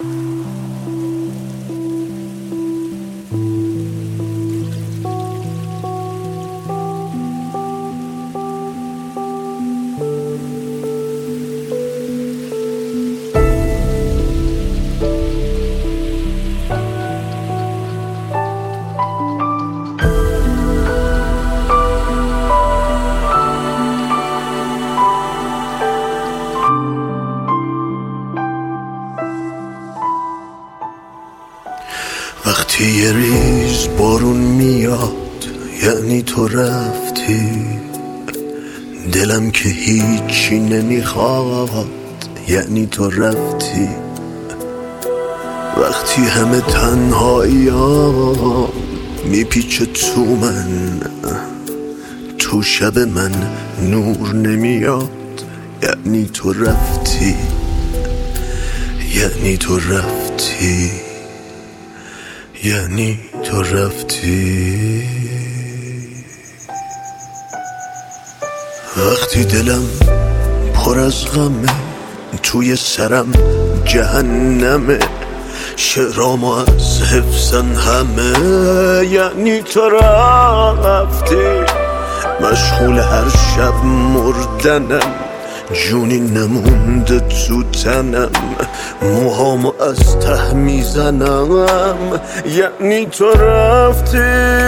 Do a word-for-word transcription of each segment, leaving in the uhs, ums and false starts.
وقتی یه ریز بارون میاد یعنی تو رفتی، دلم که هیچی نمیخواد یعنی تو رفتی. وقتی همه تنهایی ها میپیچه تو من، تو شب من نور نمیاد یعنی تو رفتی، یعنی تو رفتی، یعنی تو رفتی. وقتی دلم پر از غمه، توی سرم جهنمه، شعرام از حفظن همه یعنی تو رفتی. مشغول هر شب مردنم، جونی نمونده تو تنم، موهامو از ته میزنم یعنی تو رفتی.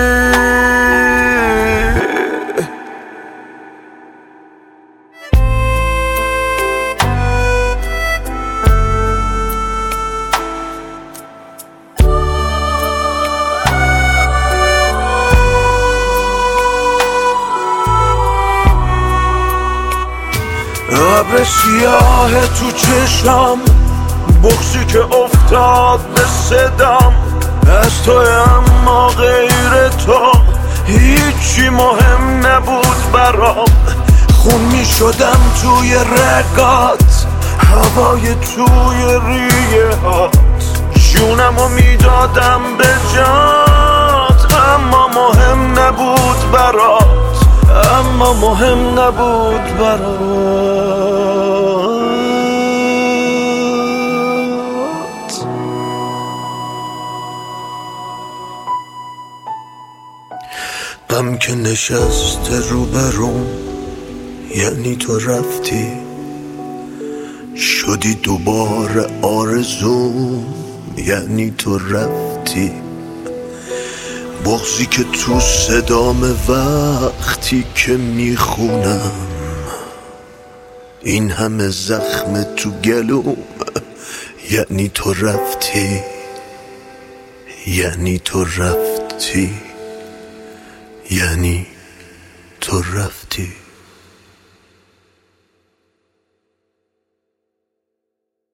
ابر سیاه تو چشم، بغضی که افتاد به صدام، از تو اما غیر تو هیچی مهم نبود برام. خون می شدم توی رگات، هوای توی ریه هات، جونمو می دادم به جات، اما مهم نبود برات، اما مهم نبود برات. غم که نشسته رو بروم یعنی تو رفتی، شدی دوباره آرزوم یعنی تو رفتی. بغضی که تو صدام وقتی که میخونم، این همه زخم تو گلوم یعنی تو رفتی، یعنی تو رفتی، یعنی تو رفتی.